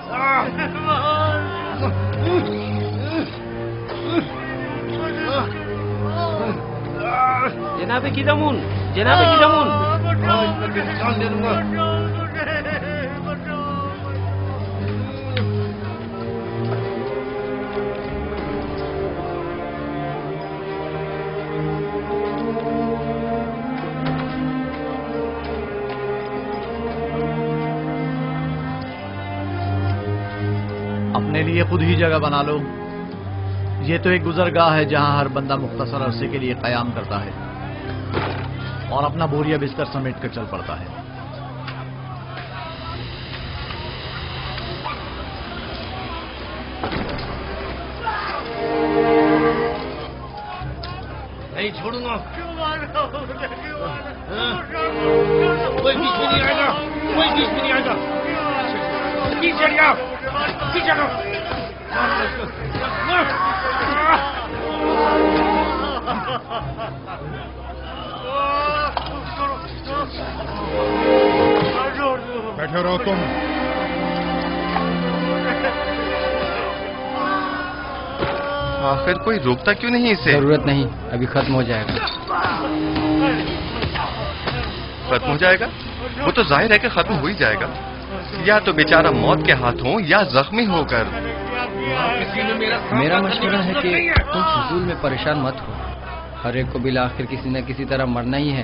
جناب قدمون، جناب قدمون، جان دے دوں گا. اپنے لیے خود ہی جگہ بنا لو. یہ تو ایک گزرگاہ ہے جہاں ہر بندہ مختصر عرصے کے لیے قیام کرتا ہے اور اپنا بوریا بستر سمیٹ کر چل پڑتا ہے. نہیں چھوڑوں گا. کوئی بیچ میں نہیں آئے گا، کوئی بیچ میں نہیں آئے گا. پیچھے ہٹ جاؤ، پیچھے ہٹو. بیٹھے رہو تم. آخر کوئی روکتا کیوں نہیں اسے؟ ضرورت نہیں، ابھی ختم ہو جائے گا. ختم ہو جائے گا؟ وہ تو ظاہر ہے کہ ختم ہو ہی جائے گا. یا تو بیچارہ موت کے ہاتھوں یا زخمی ہو کر. میرا مشورہ ہے کہ تم فضول میں پریشان مت ہو. ہر ایک کو بالآخر کسی نہ کسی طرح مرنا ہی ہے.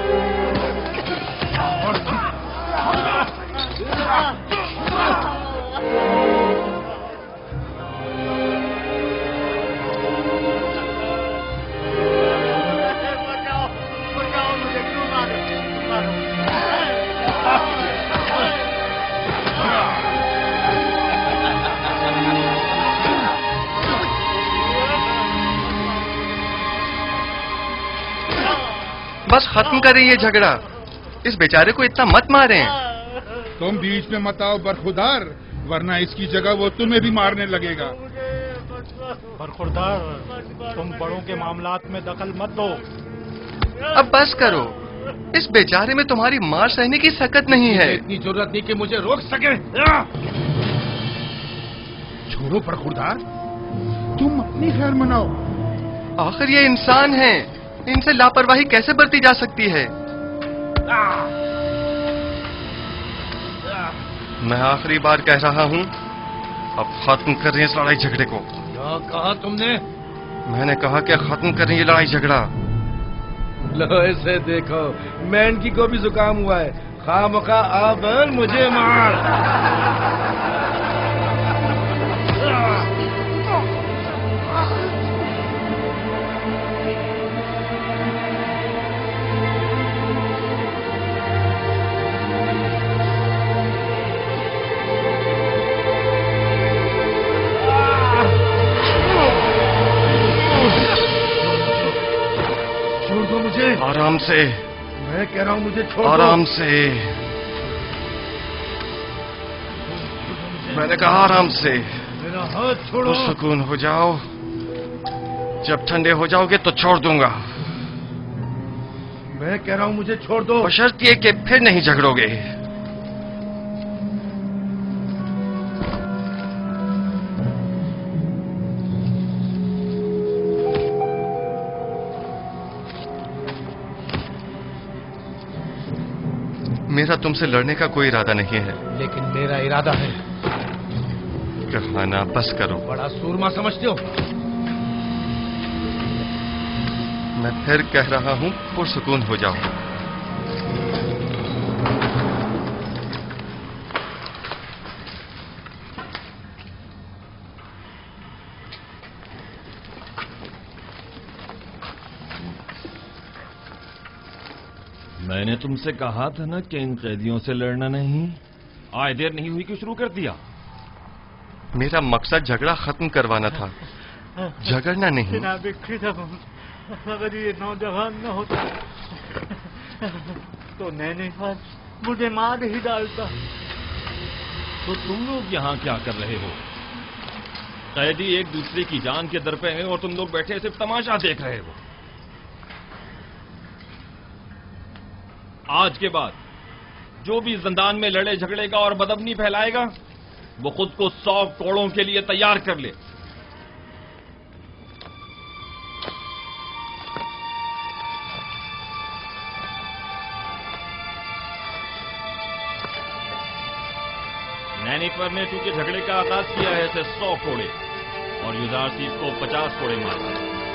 بس ختم کریں یہ جھگڑا. اس بیچارے کو اتنا مت ماریں. تم بیچ میں مت آؤ برخوردار، ورنہ اس کی جگہ وہ تمہیں بھی مارنے لگے گا. برخوردار، تم بڑوں کے معاملات میں دخل مت دو. اب بس کرو. اس بیچارے میں تمہاری مار سہنے کی سکت نہیں ہے. اتنی ضرورت نہیں کہ مجھے روک سکے. چھوڑو برخوردار، تم اپنی خیر مناؤ. آخر یہ انسان ہیں، ان سے لاپرواہی کیسے برتی جا سکتی ہے؟ میں آخری بار کہہ رہا ہوں، اب ختم کر رہے ہیں اس لڑائی جھگڑے کو. کیا کہا تم نے؟ میں نے کہا کہ ختم کریں یہ لڑائی جھگڑا. لو اسے دیکھو، مین کی کو بھی زکام ہوا ہے. خواہ مخواہ اب مجھے مار. آرام سے. میں کہہ رہا ہوں مجھے چھوڑ دو. آرام سے. میں نے کہا آرام سے. میرا ہاتھ چھوڑو. سکون ہو جاؤ. جب ٹھنڈے ہو جاؤ گے تو چھوڑ دوں گا. میں کہہ رہا ہوں مجھے چھوڑ دو. بشرط یہ کہ پھر نہیں جھگڑو گے. میرا تم سے لڑنے کا کوئی ارادہ نہیں ہے. لیکن میرا ارادہ ہے. کہانا بس کرو. بڑا سورما سمجھتے ہو. میں پھر کہہ رہا ہوں پرسکون ہو جاؤ. میں نے تم سے کہا تھا نا کہ ان قیدیوں سے لڑنا نہیں. آئے دیر نہیں ہوئی کہ شروع کر دیا. میرا مقصد جھگڑا ختم کروانا تھا، جھگڑنا نہیں. جناب قدمون، اگر یہ نوجوان نہ ہوتا تو نینیوال مجھے مار ہی ڈالتا. تو تم لوگ یہاں کیا کر رہے ہو؟ قیدی ایک دوسرے کی جان کے در پہ ہیں اور تم لوگ بیٹھے صرف تماشا دیکھ رہے ہو. آج کے بعد جو بھی زندان میں لڑے جھگڑے گا اور بدامنی پھیلائے گا وہ خود کو 100 کوڑوں کے لیے تیار کر لے. نینیفر نے چونکہ جھگڑے کا آغاز کیا ہے اسے 100 کوڑے اور یوزارسیف کو 50 کوڑے مارے.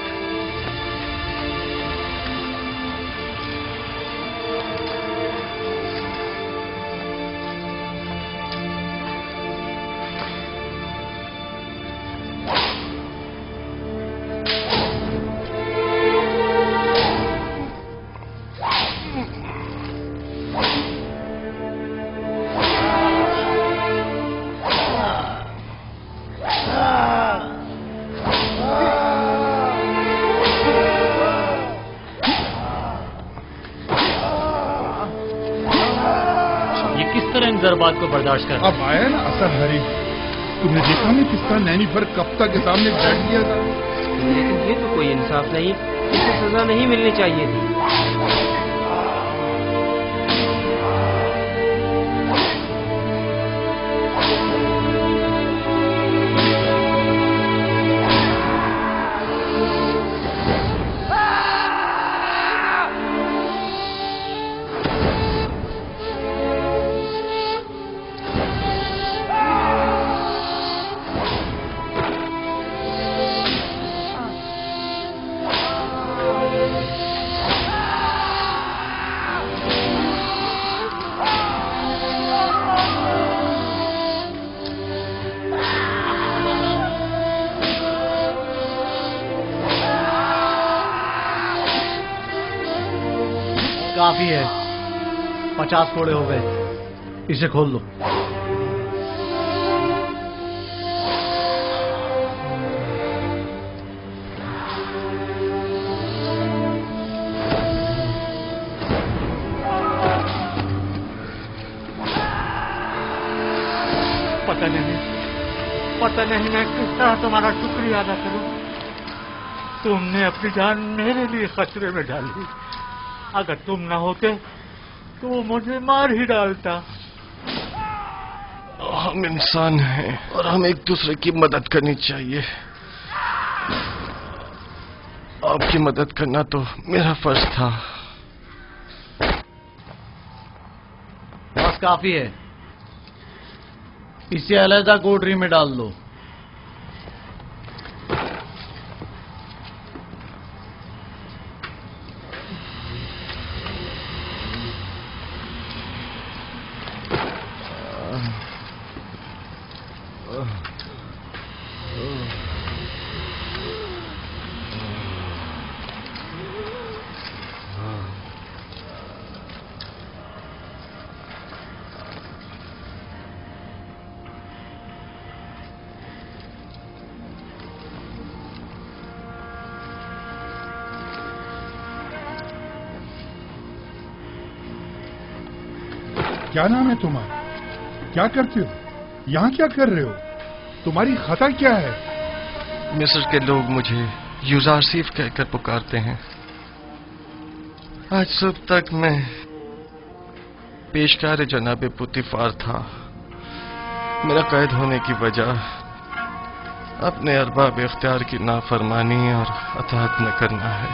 ضربات کو برداشت کر. اب آیا نا اصل حریف. تم نے دیکھا نہیں کس طرح نینیفر کپتا کے سامنے بیٹھ گیا تھا. لیکن یہ تو کوئی انصاف نہیں. اسے سزا نہیں ملنی چاہیے تھی. کافی ہے. 50 کوڑے ہو گئے. اسے کھول دو. پتہ نہیں میں کس طرح تمہارا شکریہ ادا کروں. تم نے اپنی جان میرے لیے خطرے میں ڈالی. اگر تم نہ ہوتے تو وہ مجھے مار ہی ڈالتا. ہم انسان ہیں اور ہم ایک دوسرے کی مدد کرنی چاہیے. آپ کی مدد کرنا تو میرا فرض تھا. بس کافی ہے. اسے علیحدہ کوٹری میں ڈال دو. کیا نام ہے تمہارا؟ کیا کرتے ہو یہاں؟ کیا کر رہے ہو؟ تمہاری خطا کیا ہے؟ مصر کے لوگ مجھے یوزارسیف کہہ کر پکارتے ہیں. آج صبح تک میں پیشکار جناب پوتیفار تھا. میرا قید ہونے کی وجہ اپنے ارباب اختیار کی نافرمانی اور اطاعت نہ کرنا ہے.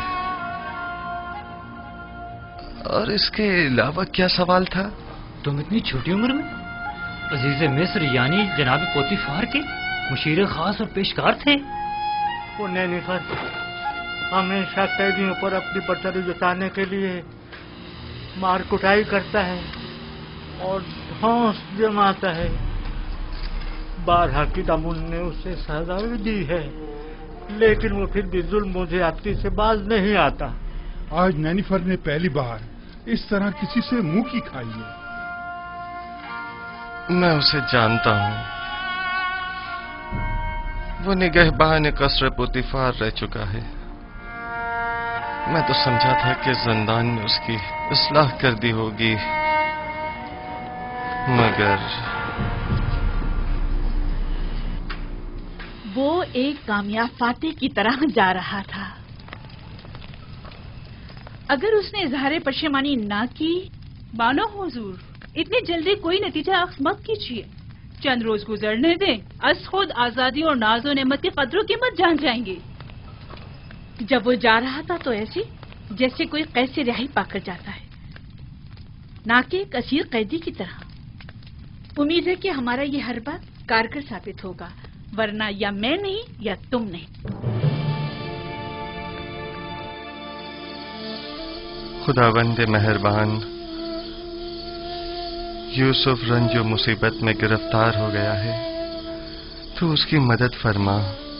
اور اس کے علاوہ کیا سوال تھا؟ تم اتنی چھوٹی عمر میں عزیز مصر یعنی جناب پوتیفار کے مشیر خاص اور پیشکار تھے. وہ نینیفر ہمیشہ قیدیوں پر اپنی برتری جتانے کے لیے مار کٹائی کرتا ہے اور دھونس جماتا ہے. بارہا کی دامن نے اسے سزا بھی دی ہے لیکن وہ پھر بھی ظلم و زیادتی سے باز نہیں آتا. آج نینیفر نے پہلی بار اس طرح کسی سے منہ کی کھائی ہے. میں اسے جانتا ہوں. وہ نگہبان قصر پوتیفار رہ چکا ہے. میں تو سمجھا تھا کہ زندان میں اس کی اصلاح کر دی ہوگی مگر وہ ایک کامیاب فاتح کی طرح جا رہا تھا. اگر اس نے اظہار پشیمانی نہ کی. بانو حضور اتنی جلدی کوئی نتیجہ اخذ مت کیجیے. चंद रोज गुजरने दें, अस खुद आजादी और नाजो नेमत की कदरों कीमत जान जाएंगे। जब वो जा रहा था तो ऐसे जैसे कोई कैद से रिहाई पाकर जाता है, ना कि एक असीर कैदी की तरह। उम्मीद है कि हमारा ये हर बात कारगर साबित होगा, वरना या मैं नहीं या तुम नहीं। खुदावंद मेहरबान, यूसुफ रंजो मुसीबत में गिरफ्तार हो गया है, तो उसकी मदद फरमा।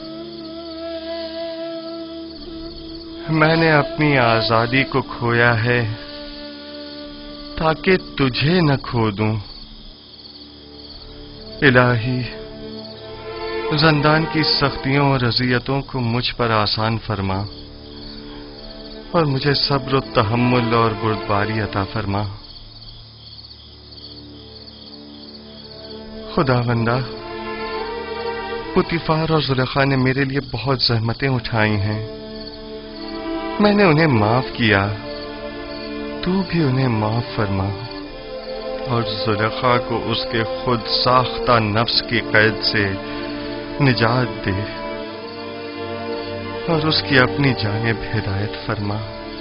मैंने अपनी आजादी को खोया है ताकि तुझे न खो दूं। इलाही, ज़िंदान की सख्तियों और अज़ियतों को मुझ पर आसान फरमा और मुझे सब्र, तहम्मुल और बुर्दबारी अता फरमा। खुदावंदा, पुतीफार और जुलेखा ने मेरे लिए बहुत ज़हमतें उठाई हैं, मैंने उन्हें माफ किया, तू भी उन्हें माफ फरमा और जुलेखा को उसके खुद साख्ता नफ्स की कैद से निजात दे और उसकी अपनी जानिब हिदायत फरमा।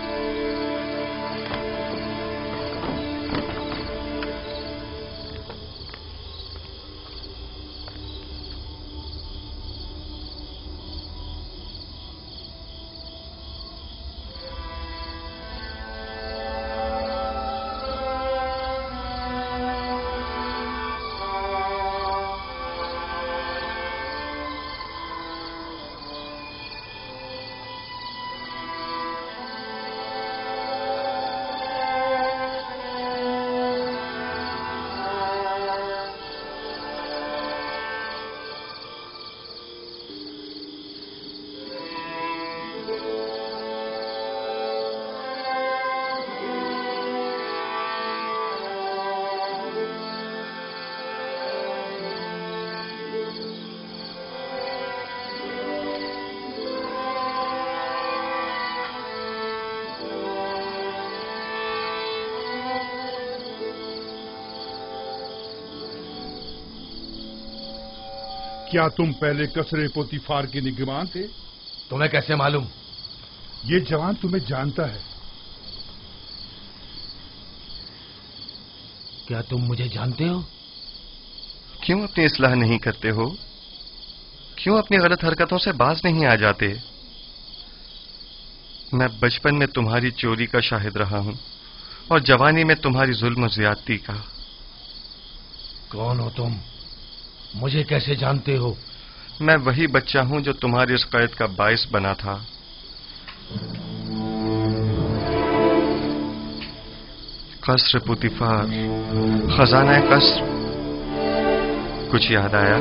क्या तुम पहले कसरे पोतीफार के निगरान थे? तुम्हें कैसे मालूम? ये जवान तुम्हें जानता है। क्या तुम मुझे जानते हो? क्यों अपनी इस्लाह नहीं करते हो? क्यों अपनी गलत हरकतों से बाज नहीं आ जाते? मैं बचपन में तुम्हारी चोरी का शाहिद रहा हूं और जवानी में तुम्हारी जुल्म और ज्यादती का। कौन हो तुम? मुझे कैसे जानते हो? मैं वही बच्चा हूं जो तुम्हारी इस कैद का बाइस बना था। कसर पुतीफार, खजाना कसर, कुछ याद आया?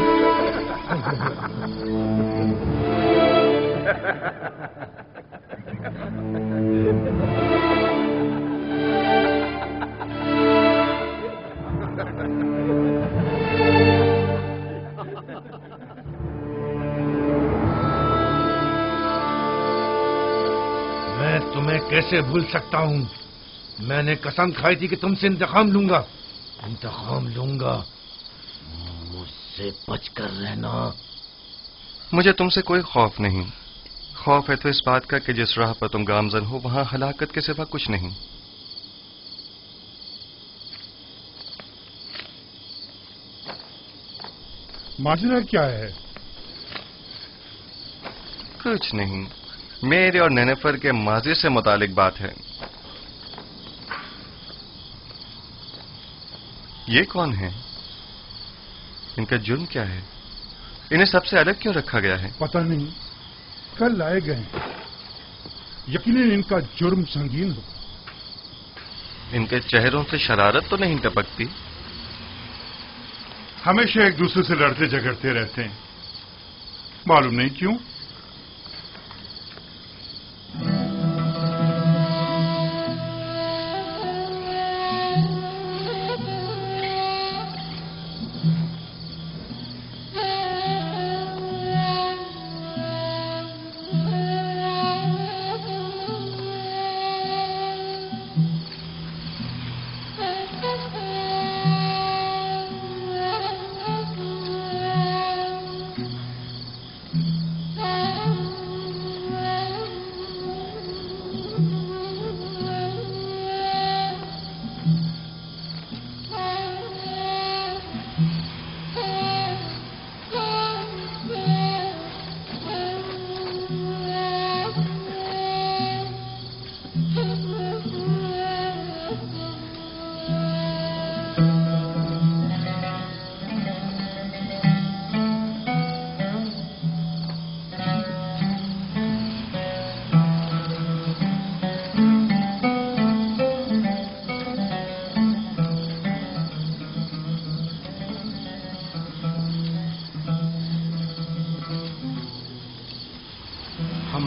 मैं तुम्हें कैसे भूल सकता हूं? मैंने कसम खाई थी कि तुमसे इंतकाम लूंगा। मुझसे बचकर रहना। मुझे तुमसे कोई खौफ नहीं। खौफ है तो इस बात का कि जिस राह पर तुम गामजन हो वहां हलाकत के सिवा कुछ नहीं। माजरा क्या है? कुछ नहीं, मेरे और नेनेफर के माजी से मुतालिक बात है। ये कौन है? इनका जुर्म क्या है? इन्हें सबसे अलग क्यों रखा गया है? पता नहीं, कल लाए गए। यकीनन इनका जुर्म संगीन हो। इनके चेहरों से शरारत तो नहीं टपकती? हमेशा एक दूसरे से लड़ते झगड़ते रहते हैं, मालूम नहीं क्यों।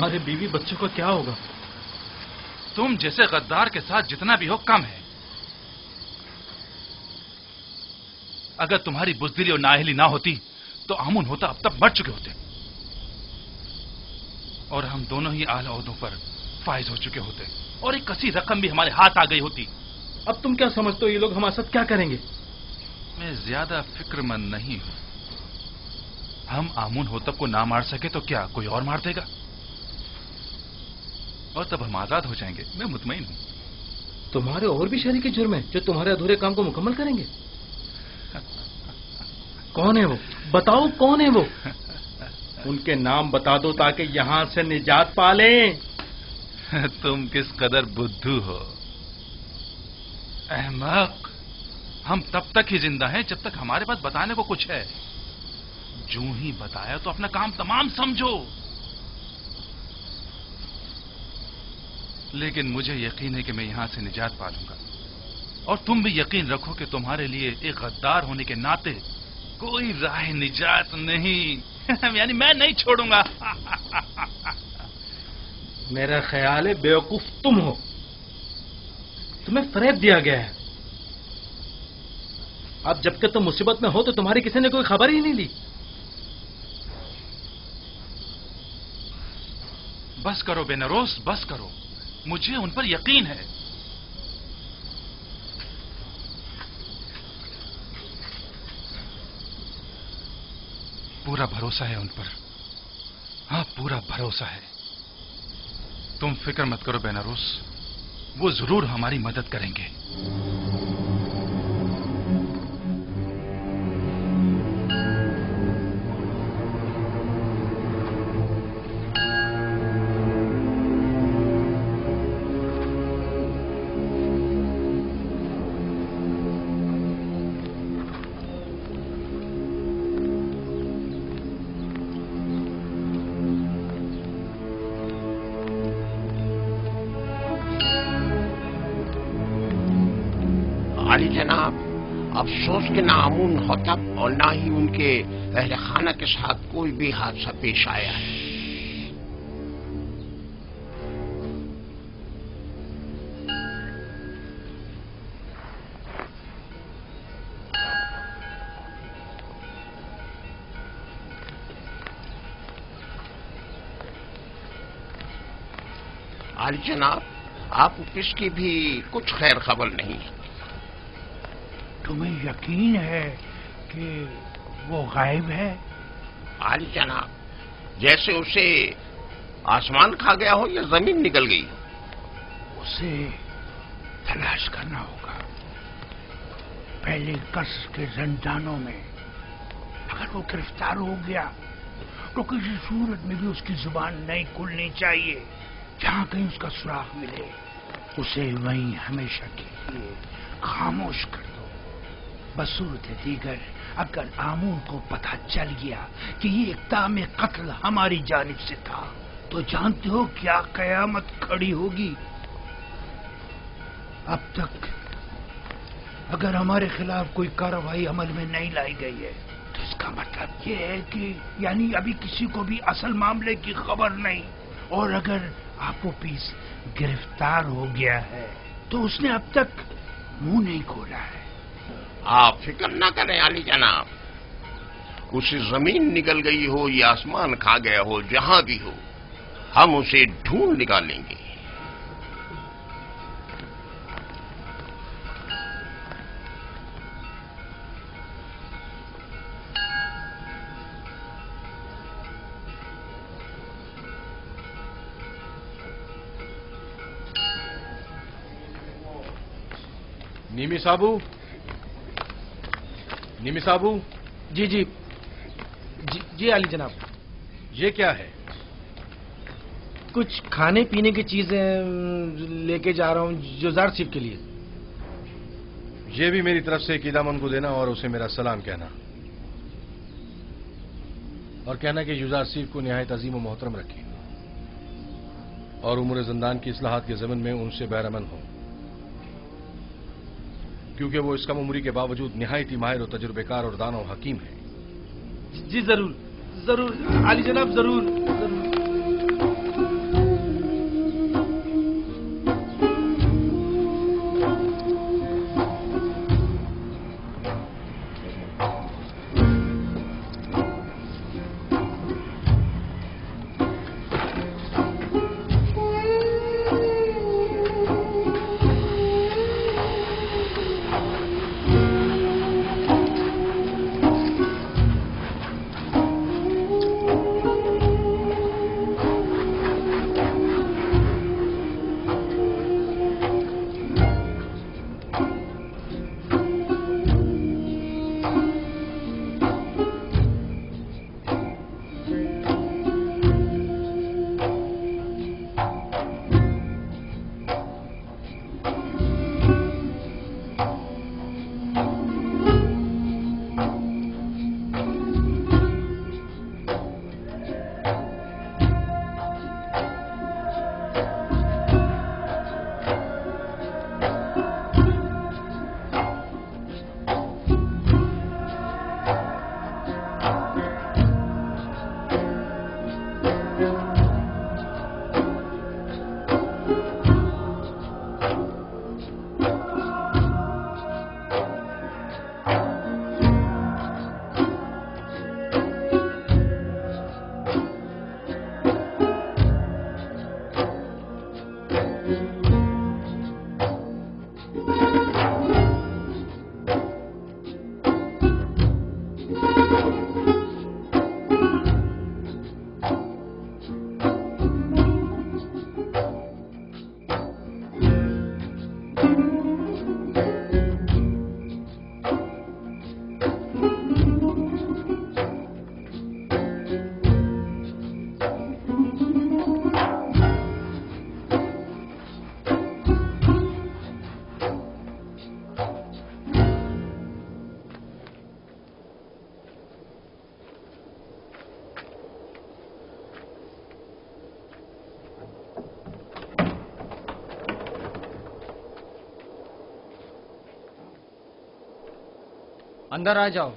हमारे बीवी बच्चों का क्या होगा? तुम जैसे गद्दार के साथ जितना भी हो कम है। अगर तुम्हारी बुज़दिली और नाअहली ना होती तो आमुन होता अब तक मर चुके होते, और हम दोनों ही आला ओहदों पर फाइज हो चुके होते, और एक कसी रकम भी हमारे हाथ आ गई होती। अब तुम क्या समझते हो ये लोग हमारे साथ क्या करेंगे? मैं ज्यादा फिक्रमंद नहीं हूं। हम आमुन होतब को ना मार सके तो क्या कोई और मार देगा, और तब हम आजाद हो जाएंगे। मैं मुतमईन हूं। तुम्हारे और भी शरीके जुर्म हैं जो तुम्हारे अधूरे काम को मुकम्मल करेंगे। कौन है वो? बताओ कौन है वो? उनके नाम बता दो ताकि यहां से निजात पा लें। तुम किस कदर बुद्धू हो अहमक। हम तब तक ही जिंदा हैं जब तक हमारे पास बताने को कुछ है। जो ही बताया तो अपना काम तमाम समझो। लेकिन मुझे यकीन है कि मैं यहां से निजात पा लूंगा, और तुम भी यकीन रखो कि तुम्हारे लिए एक गद्दार होने के नाते कोई राह निजात नहीं। यानी मैं नहीं छोड़ूंगा। मेरा ख्याल है बेवकूफ तुम हो। तुम्हें फरेब दिया गया है। अब जबकि तुम मुसीबत में हो तो तुम्हारी किसी ने कोई खबर ही नहीं ली। बस करो बेनरोस, बस करो। मुझे उन पर यकीन है। पूरा भरोसा है उन पर। हाँ, पूरा भरोसा है। तुम फिक्र मत करो बेनारोस, वो जरूर हमारी मदद करेंगे। अली जनाब, अफसोस के ना आमुन होतब और ना ही उनके अहले खाना के साथ कोई भी हादसा पेश आया है। अली जनाब, आप ऑफिस की भी कुछ खैर खबर नहीं है। तुम्हें यकीन है कि वो गायब है? आली जनाब, जैसे उसे आसमान खा गया हो या जमीन निकल गई हो। उसे तलाश करना होगा। पहले कसर के जंजानों में अगर वो गिरफ्तार हो गया तो किसी सूरत में भी उसकी जुबान नहीं खुलनी चाहिए। जहां कहीं उसका सुराग मिले उसे वहीं हमेशा के लिए खामोश कर दो। बसूरत दीगर अगर आमून को पता चल गया कि ये इक़दाम कत्ल हमारी जानिब से था तो जानते हो क्या कयामत खड़ी होगी। अब तक अगर हमारे खिलाफ कोई कार्रवाई अमल में नहीं लाई गई है तो इसका मतलब ये है कि यानी अभी किसी को भी असल मामले की खबर नहीं, और अगर आपोपीस गिरफ्तार हो गया है तो उसने अब तक मुंह नहीं खोला है। आप फिक्र ना करें अली जनाब, उसे जमीन निकल गई हो या आसमान खा गया हो, जहां भी हो हम उसे ढूंढ निकालेंगे। निमी साबू, निमी साबू। जी जी जी अली जनाब। ये क्या है? कुछ खाने पीने की चीजें लेके जा रहा हूँ जुजार सिफ के लिए। ये भी मेरी तरफ से कीदामन को देना और उसे मेरा सलाम कहना, और कहना कि युजार सिफ को निहायत अजीम और मोहतरम रखी और उम्र जिंदान की इस्लाहात के ज़मन में उनसे बैरमन हो, क्योंकि वो इस कम उम्री के बावजूद निहायत ही माहिर और तजुर्बेकार और दाना और हकीम है। जी जरूर जरूर आली जनाब, जरूर जरूर। अंदर आ जाओ।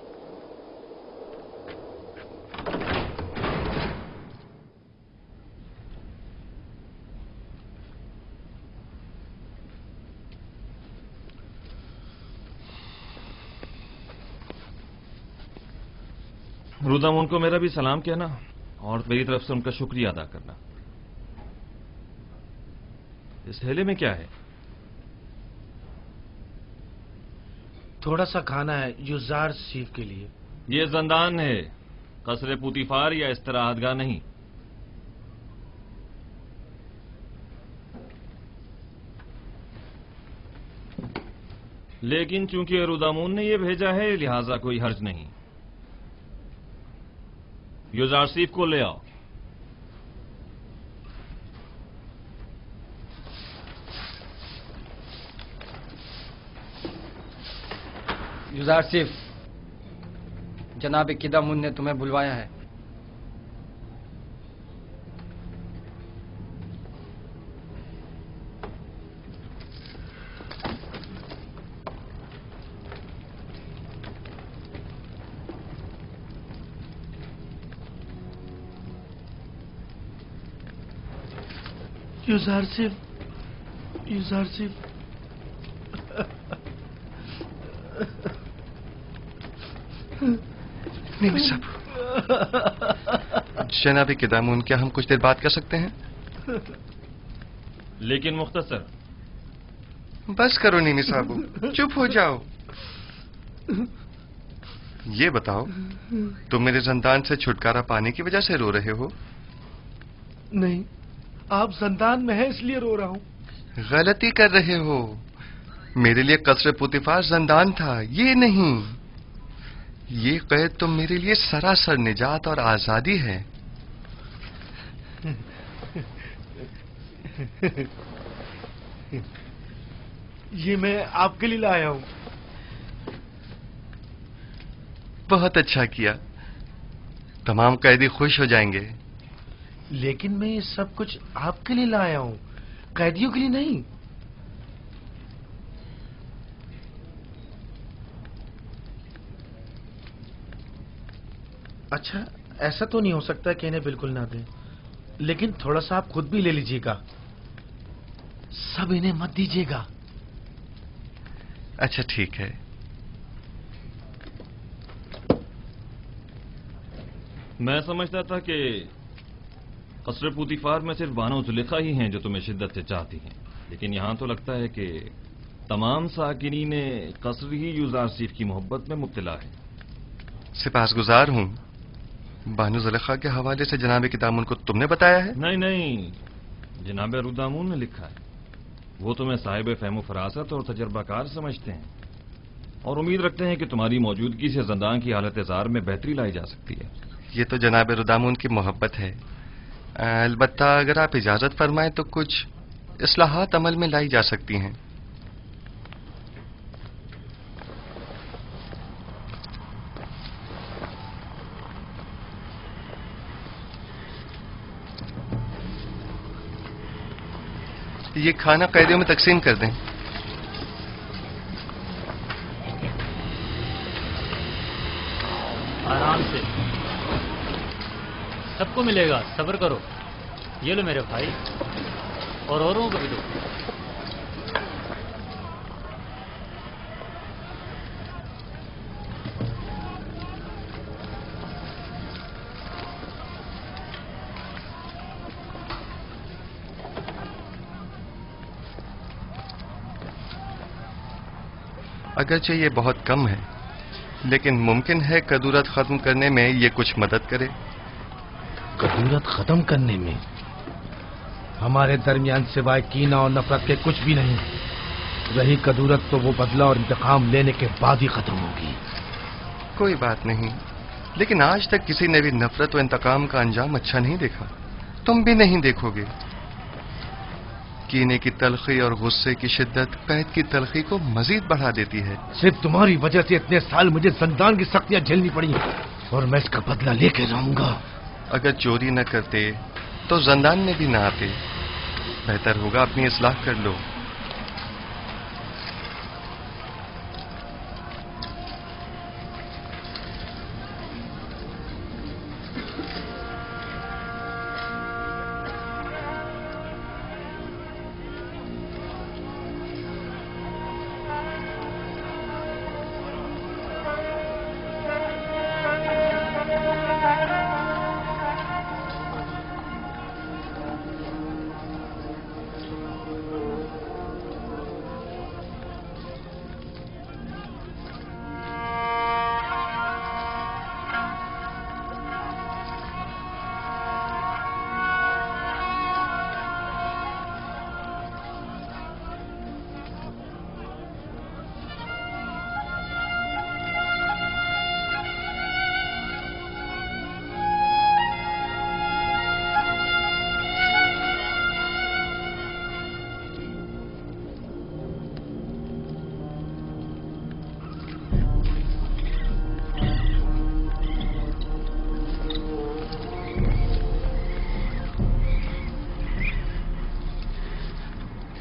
रुदामुन को मेरा भी सलाम कहना और मेरी तरफ से उनका शुक्रिया अदा करना। इस थैले में क्या है? थोड़ा सा खाना है युजार सीफ के लिए। ये जंदान है, कसरे पुतीफार या इस्तराहतगाह नहीं। लेकिन चूंकि रुदामुन ने ये भेजा है लिहाजा कोई हर्ज नहीं। युजार सीफ को ले आओ। युजार सिफ, जनाब किदामुन ने तुम्हें बुलवाया है। युजार सिफ, युजार सिफ। नहीं साहब, जनाब किदामुन, क्या हम कुछ देर बात कर सकते हैं? लेकिन मुख्तसर। बस करो नीमी साहब, चुप हो जाओ। ये बताओ, तुम मेरे जंदान से छुटकारा पाने की वजह से रो रहे हो? नहीं, आप जंदान में हैं इसलिए रो रहा हूं। गलती कर रहे हो। मेरे लिए कसरे पुतीफार जंदान था, ये नहीं। ये कैद तो मेरे लिए सरासर निजात और आजादी है। ये मैं आपके लिए लाया हूं। बहुत अच्छा किया, तमाम कैदी खुश हो जाएंगे। लेकिन मैं ये सब कुछ आपके लिए लाया हूं, कैदियों के लिए नहीं। अच्छा, ऐसा तो नहीं हो सकता कि इन्हें बिल्कुल ना दें, लेकिन थोड़ा सा आप खुद भी ले लीजिएगा। सब इन्हें मत दीजिएगा। अच्छा ठीक है। मैं समझता था कि कसरे पुतीफार में सिर्फ बानो जुलेखा ही हैं जो तुम्हें शिद्दत से चाहती हैं, लेकिन यहां तो लगता है कि तमाम साकिनीन कसर ही युजार सीफ की मोहब्बत में मुब्तला है। सिपासगुजार हूं। बानो जुलेखा के हवाले से जनाब किदामुन को तुमने बताया है? नहीं नहीं, जनाब रुदामुन ने लिखा है। वो तुम्हें साहिब फहम फरासत और तजर्बाकार समझते हैं और उम्मीद रखते हैं कि तुम्हारी मौजूदगी से जंदान की हालत जार में बेहतरी लाई जा सकती है। ये तो जनाब रुदामुन की मोहब्बत है। अलबत्ता अगर आप इजाजत फरमाएं तो कुछ इस्लाहात अमल में लाई जा सकती हैं। ये खाना कैदियों में तकसीम कर दें। आराम से, सबको मिलेगा, सब्र करो। ये लो मेरे भाई, और औरों को भी दो। अगरचे ये बहुत कम है, लेकिन मुमकिन है कदूरत खत्म करने में ये कुछ मदद करे। कदूरत खत्म करने में हमारे दरमियान सिवाय कीना और नफरत के कुछ भी नहीं। रही कदूरत तो वो बदला और इंतकाम लेने के बाद ही खत्म होगी। कोई बात नहीं, लेकिन आज तक किसी ने भी नफरत और इंतकाम का अंजाम अच्छा नहीं देखा। तुम भी नहीं देखोगे। कीने की तलखी और गुस्से की शिद्दत कैद की तलखी को मजीद बढ़ा देती है। सिर्फ तुम्हारी वजह से इतने साल मुझे जंदान की सख्तियां झेलनी पड़ी और मैं इसका बदला लेके रहूंगा। अगर चोरी न करते तो जंदान में भी ना आते। बेहतर होगा अपनी इस्लाह कर लो।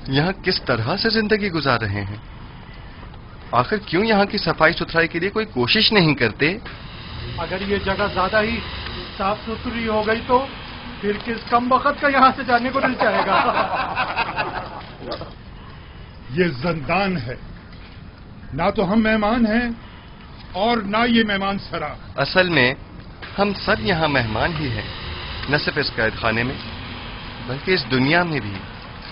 یہاں کس طرح سے زندگی گزار رہے ہیں؟ آخر کیوں یہاں کی صفائی ستھرائی کے لیے کوئی کوشش نہیں کرتے؟ اگر یہ جگہ زیادہ ہی صاف ستھری ہو گئی تو پھر کس کم وقت کا یہاں سے جانے کو دل چاہے گا؟ یہ زندان ہے، نہ تو ہم مہمان ہیں اور نہ یہ مہمان سرا۔ اصل میں ہم سب یہاں مہمان ہی ہیں، نہ صرف اس قید خانے میں بلکہ اس دنیا میں بھی،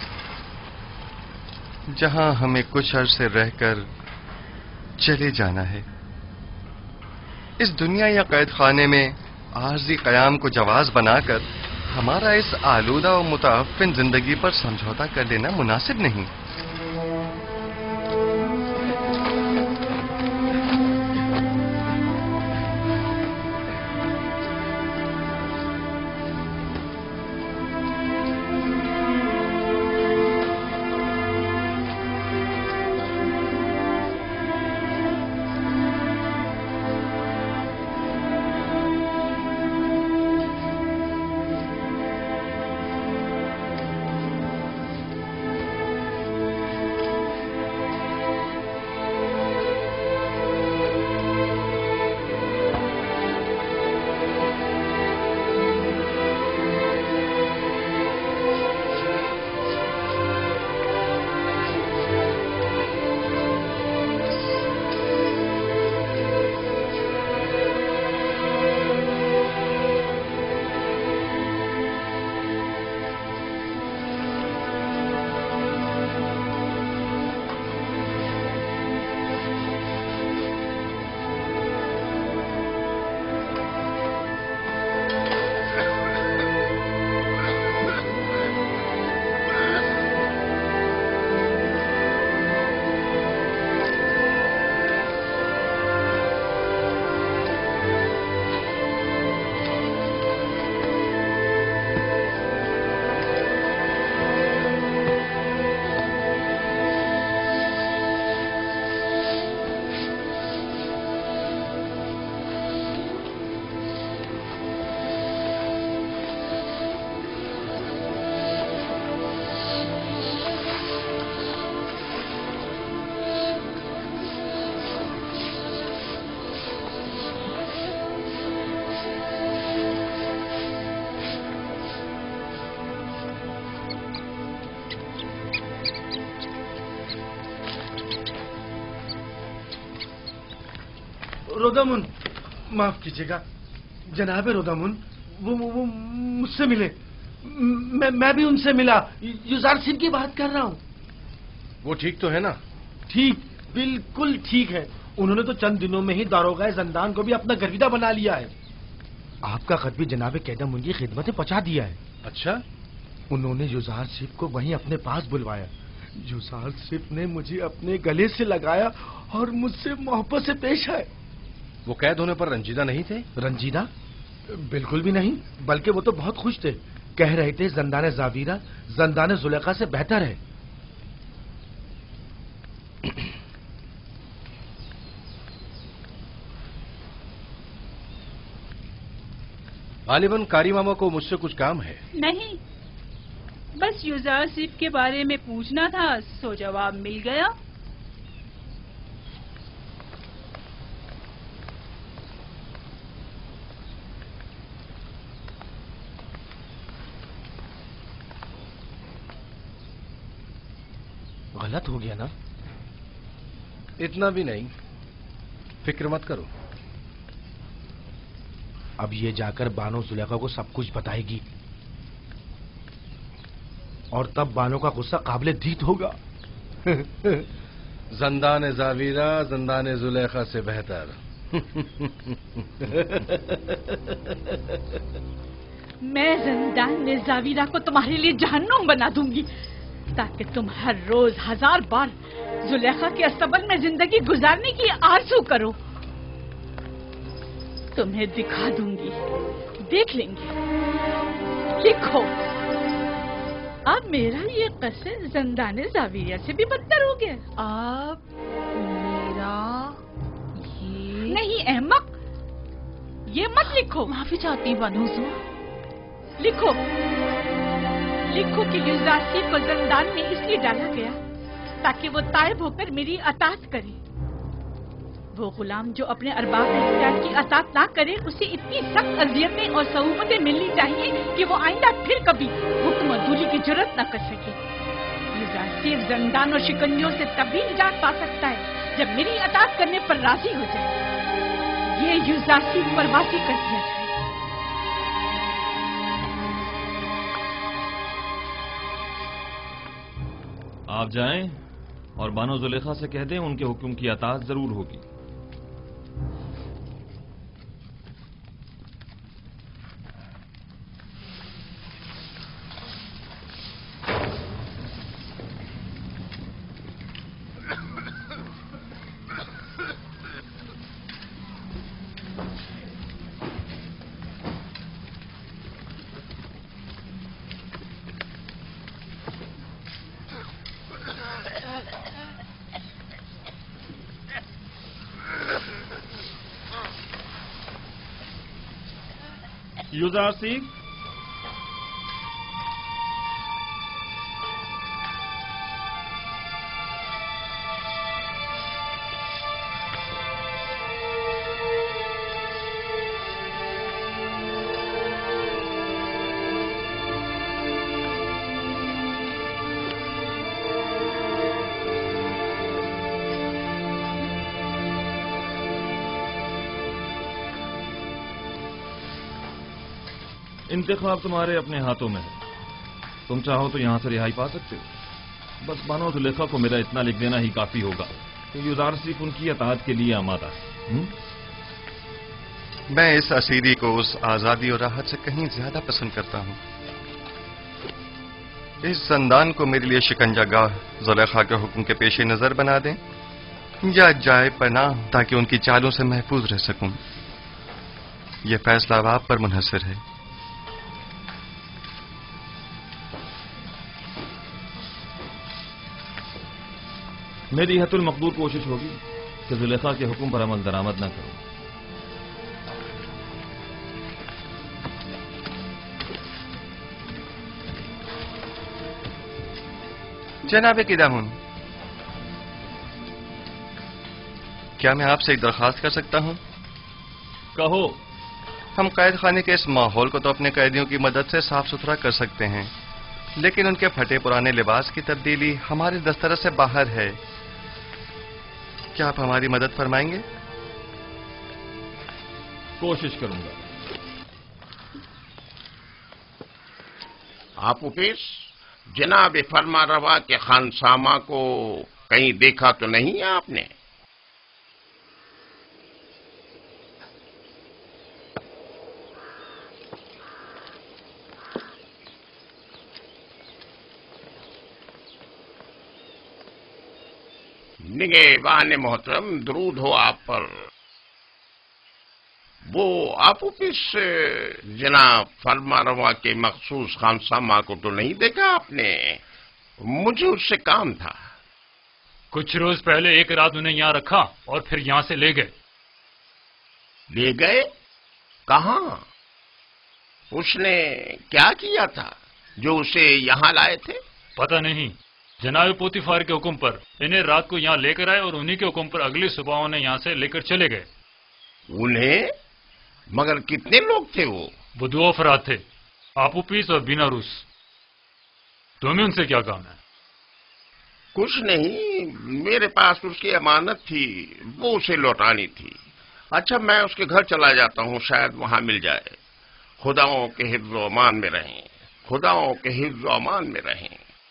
جہاں ہمیں کچھ عرصے رہ کر چلے جانا ہے۔ اس دنیا یا قید خانے میں عارضی قیام کو جواز بنا کر ہمارا اس آلودہ و متعفن زندگی پر سمجھوتا کر لینا مناسب نہیں۔ رودامن، معاف کیجیے گا جناب رودامن، وہ مجھ سے ملے، میں بھی ان سے ملا، یوزار سنگھ کی بات کر رہا ہوں۔ وہ ٹھیک تو ہے نا؟ ٹھیک، بالکل ٹھیک ہے۔ انہوں نے تو چند دنوں میں ہی داروغہ زندان کو بھی اپنا گرویدہ بنا لیا ہے۔ آپ کا خط بھی جناب قیدم ان کی خدمت میں پہنچا دیا ہے۔ اچھا؟ انہوں نے یوزار صف کو وہیں اپنے پاس بلوایا۔ یوزار صف نے مجھے اپنے گلے سے لگایا اور مجھ سے محبت سے پیش آئے۔ وہ قید ہونے پر رنجیدہ نہیں تھے؟ رنجیدہ؟ بالکل بھی نہیں، بلکہ وہ تو بہت خوش تھے، کہہ رہے تھے زندان زاویرہ زندان زلیخا سے بہتر ہے۔ غالباً قاری ماما کو مجھ سے کچھ کام ہے۔ نہیں، بس یوزار صف کے بارے میں پوچھنا تھا، سو جواب مل گیا۔ غلط ہو گیا نا؟ اتنا بھی نہیں، فکر مت کرو۔ اب یہ جا کر بانو زلیخا کو سب کچھ بتائے گی اور تب بانو کا غصہ قابل دید ہوگا۔ زندان زاویرہ زندان زلیخا سے بہتر۔ میں زندان زاویرہ کو تمہارے لیے جہنم بنا دوں گی تاکہ تم ہر روز 1000 بار زلیخا کے استبل میں زندگی گزارنے کی آرزو کرو۔ تمہیں دکھا دوں گی، دیکھ لیں گے۔ لکھو، اب میرا یہ قصر زندان زاویہ سے بھی بدتر ہو گیا۔ اب میرا یہ نہیں احمق، یہ مت لکھو۔ معافی چاہتی ہوں بانو حضور۔ لکھو लिखो कि युजासी को जंदान में इसलिए डाला गया ताकि वो तायब होकर मेरी अतात करे। वो गुलाम जो अपने अरबाब इख्तियार की अतात ना करे, उसे इतनी सख्त अजियतें और सहूमतें मिलनी चाहिए कि वो आइंदा फिर कभी हुक्म अदूली की जरूरत न कर सके। युजासी जंदान और शिकंजों से तभी निजात पा सकता है जब मेरी अतात करने पर राजी हो जाए। ये युजासी परवासी कर दिया जाए। आप जाएं और बानो जुलेखा से कह दें उनके हुक्म की अताअत जरूर होगी। युजासी, इंतखाब तुम्हारे अपने हाथों में है। तुम चाहो तो यहां से रिहाई पा सकते हो। बस बानो जुलेखा को मेरा इतना लिख देना ही काफी होगा कि युजासी उनकी अताअत के लिए आमादा है। मैं इस असीरी को उस आजादी और राहत से कहीं ज्यादा पसंद करता हूं। इस जंदान को मेरे लिए शिकंजागाह जुलेखा के हुक्म के पेश नजर बना दें या जाए पनाह ताकि उनकी चालों से महफूज रह सकूं। यह फैसला आप पर मुनहसर है। मेरी हतुल मकदूर कोशिश होगी कि जुलेखा के हुक्म पर अमल दरामद न करूं। जनाब किदामुन, क्या मैं आपसे एक दरखास्त कर सकता हूं? कहो। हम कैद खाने के इस माहौल को तो अपने कैदियों की मदद से साफ सुथरा कर सकते हैं, लेकिन उनके फटे पुराने लिबास की तब्दीली हमारे दस्तरस से बाहर है। क्या आप हमारी मदद फरमाएंगे? कोशिश करूंगा। आप उपेश, जनाब फरमारवा के खानसामा को कहीं देखा तो नहीं है आपने? निगहबान मोहतरम, दरूद हो आप पर। वो आप उपिस जनाब फरमारवा के मखसूस खानसामा को तो नहीं देखा आपने? मुझे उससे काम था। कुछ रोज पहले एक रात उन्हें यहाँ रखा और फिर यहाँ से ले गए। ले गए? कहाँ? उसने क्या किया था जो उसे यहाँ लाए थे? पता नहीं। जनाब पोतीफार के हुक्म पर इन्हें रात को यहाँ लेकर आए और उन्हीं के हुक्म पर अगली सुबह उन्हें यहाँ से लेकर चले गए। उन्हें? मगर कितने लोग थे वो? 2 अफराद थे, आपूपीस और बीना रूस। तुम्हें उनसे क्या काम है? कुछ नहीं, मेरे पास उसकी अमानत थी, वो उसे लौटानी थी। अच्छा, मैं उसके घर चला जाता हूँ, शायद वहां मिल जाए। खुदाओं के हिफ्ज़ व अमान में रहें, खुदाओं के हिफ्ज़ व अमान में रहें।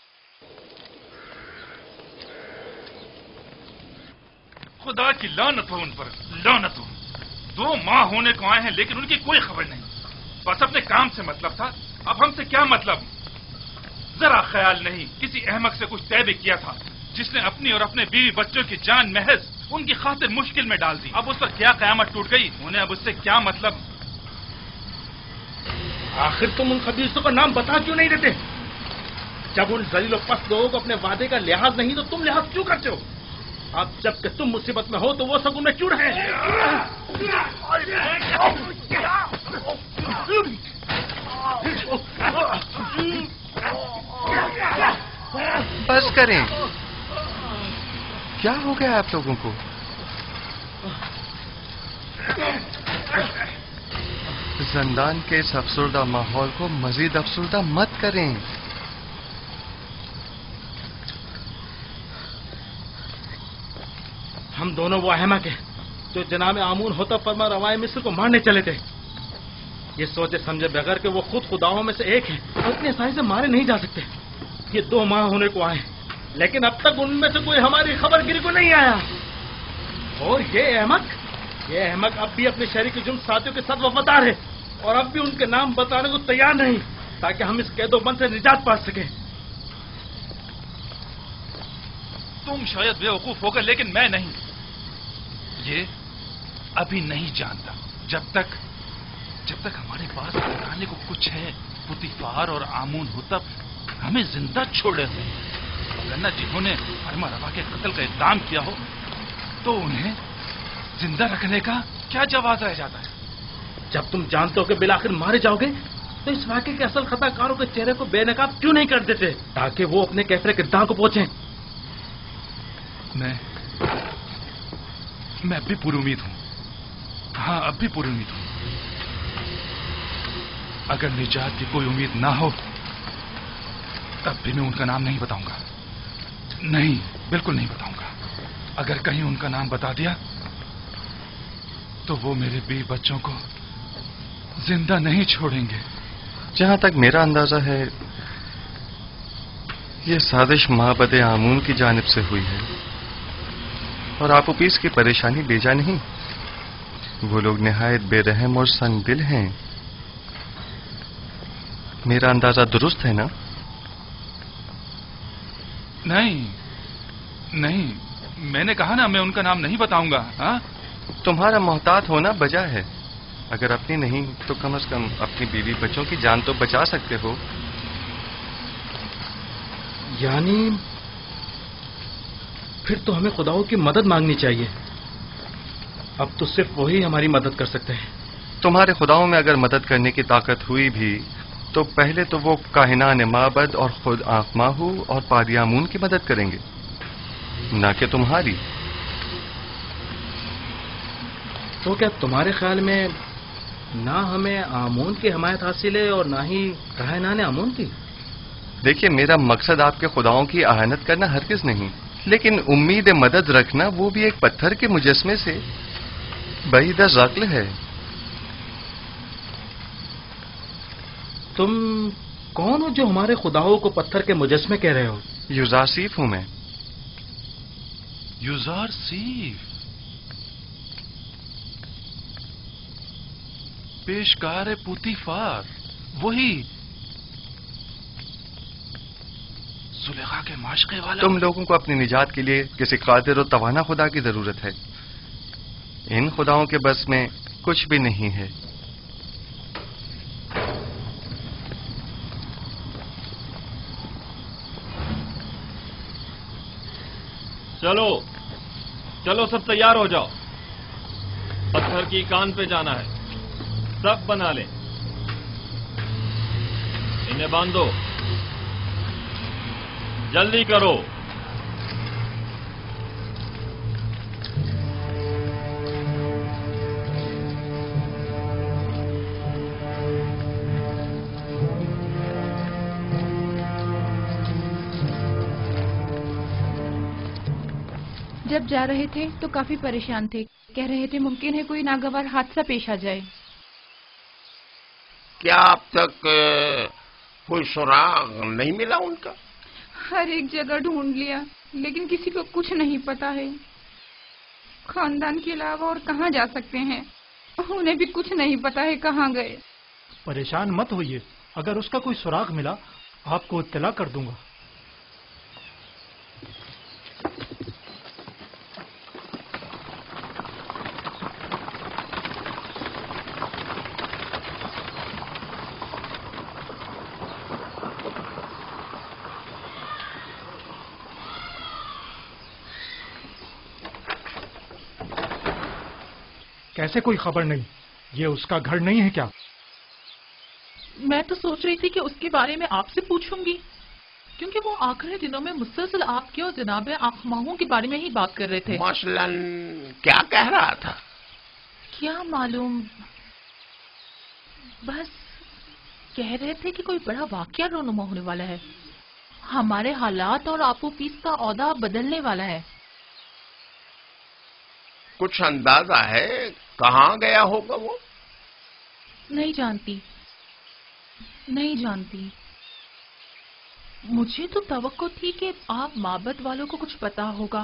खुदा की लानत हो उन पर, लानत हो। 2 माह होने को आए हैं लेकिन उनकी कोई खबर नहीं। बस अपने काम से मतलब था, अब हमसे क्या मतलब? जरा ख्याल नहीं, किसी अहमक से कुछ तय भी किया था जिसने अपनी और अपने बीवी बच्चों की जान महज उनकी खातिर मुश्किल में डाल दी। अब उस पर क्या कयामत टूट गई, उन्हें अब उससे क्या मतलब? आखिर तुम उन खबीसों का नाम बता क्यों नहीं देते? जब उन जलील और पस्त लोगों को अपने वादे का लिहाज नहीं तो तुम लिहाज क्यों करते हो? अब जबकि तुम मुसीबत में हो तो वो सब उनमें क्यों रहे? बस करें। क्या हो गया आप लोगों को? जिंदान के इस अफसरदा माहौल को मजीद अफसरदा मत करें। हम दोनों वो अहमक हैं जो जनाब आमून होता फरमा रवाए मिस्र को मारने चले थे। ये सोचे समझे बगैर कि वो खुद खुदाओं में से एक है और इतनी आसानी से मारे नहीं जा सकते। ये 2 माह होने को आए, लेकिन अब तक उनमें से कोई हमारी खबरगिरी को नहीं आया। और ये अहमक अब भी अपने शरीक जुर्म साथियों के साथ वफादार है और अब भी उनके नाम बताने को तैयार नहीं, ताकि हम इस कैदोबंद से निजात पा सकें। तुम शायद बेवकूफ होगा, लेकिन मैं नहीं। ये अभी नहीं जानता। जब तक हमारे पास बताने को कुछ है, पुतीफार और आमून हुतब हमें जिंदा छोड़े हुए, वरना जिन्होंने फरमा रवा के कत्ल का इक़दाम किया हो तो उन्हें जिंदा रखने का क्या जवाब रह जाता है? जब तुम जानते हो कि बिलाखिर मारे जाओगे, तो इस वाक़े के असल खताकारों के चेहरे को बेनकाब क्यों नहीं कर देते, ताकि वो अपने कैफरे किरदार को पहुंचे? मैं अब भी पूरी उम्मीद हूं। हाँ, अब भी पूरी उम्मीद हूं। अगर निजात की कोई उम्मीद ना हो तब भी मैं उनका नाम नहीं बताऊंगा। नहीं, बिल्कुल नहीं बताऊंगा। अगर कहीं उनका नाम बता दिया तो वो मेरे 20 बच्चों को जिंदा नहीं छोड़ेंगे। जहां तक मेरा अंदाजा है, ये साजिश माबद आमून की जानिब से हुई है और आपूपीस की परेशानी बेजा नहीं। वो लोग निहायत बेरहम और संग दिल हैं। मेरा अंदाजा दुरुस्त है ना? नहीं, मैंने कहा ना मैं उनका नाम नहीं बताऊंगा। हाँ? तुम्हारा मोहतात होना बजा है। अगर अपनी नहीं तो कम से कम अपनी बीवी बच्चों की जान तो बचा सकते हो। यानी फिर तो हमें खुदाओं की मदद मांगनी चाहिए। अब तो सिर्फ वही हमारी मदद कर सकते हैं। तुम्हारे खुदाओं में अगर मदद करने की ताकत हुई भी तो पहले तो वो काहिनान माबद और खुद आखमाहू और पादी आमून की मदद करेंगे, ना कि तुम्हारी। तो क्या तुम्हारे ख्याल में ना हमें आमून की हमायत हासिल है और ना ही काहिनान आमून की? देखिए, मेरा मकसद आपके खुदाओं की आहानत करना हरगिज नहीं, लेकिन उम्मीद मदद रखना वो भी एक पत्थर के मुजस्मे से बईद अक़्ल है। तुम कौन हो जो हमारे खुदाओं को पत्थर के मुजस्मे कह रहे हो? युजारसीफ हूं मैं। युजारसीफ? पेशकार पुतीफार, वही सुलेखा के माशके वाला। तुम लोगों को अपनी निजात के लिए किसी कादिर और तवाना खुदा की जरूरत है। इन खुदाओं के बस में कुछ भी नहीं है। चलो सब तैयार हो जाओ। पत्थर की कान पे जाना है। सब बना ले। इन्हें बांधो, जल्दी करो। जब जा रहे थे तो काफी परेशान थे। कह रहे थे मुमकिन है कोई नागवार हादसा पेश आ जाए। क्या अब तक कोई सुराग नहीं मिला उनका? हर एक जगह ढूंढ लिया, लेकिन किसी को कुछ नहीं पता है। खानदान के अलावा और कहाँ जा सकते हैं? उन्हें भी कुछ नहीं पता है कहाँ गए। परेशान मत होइए, अगर उसका कोई सुराग मिला आपको इत्तला कर दूंगा। कैसे कोई खबर नहीं? ये उसका घर नहीं है क्या? मैं तो सोच रही थी कि उसके बारे में आपसे पूछूंगी। کیونکہ وہ آخری دنوں میں مسلسل آپ کے اور جناب آخماہوں کے بارے میں ہی بات کر رہے تھے. مثلاً کیا کہہ رہا تھا؟ کیا معلوم، بس کہہ رہے تھے کہ کوئی بڑا واقعہ رونما ہونے والا ہے. ہمارے حالات اور آپو پیس کا عہدہ بدلنے والا ہے. کچھ اندازہ ہے کہاں گیا ہوگا وہ؟ نہیں جانتی. مجھے تو توقع تھی کہ آپ معبد والوں کو کچھ پتا ہوگا.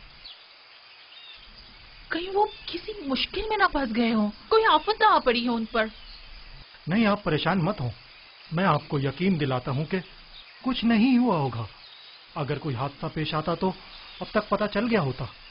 کہیں وہ کسی مشکل میں نہ پھنس گئے ہوں، کوئی آفت نہ آ پڑی ہو ان پر. نہیں، آپ پریشان مت ہوں، میں آپ کو یقین دلاتا ہوں کہ کچھ نہیں ہوا ہوگا. اگر کوئی حادثہ پیش آتا تو اب تک پتہ چل گیا ہوتا.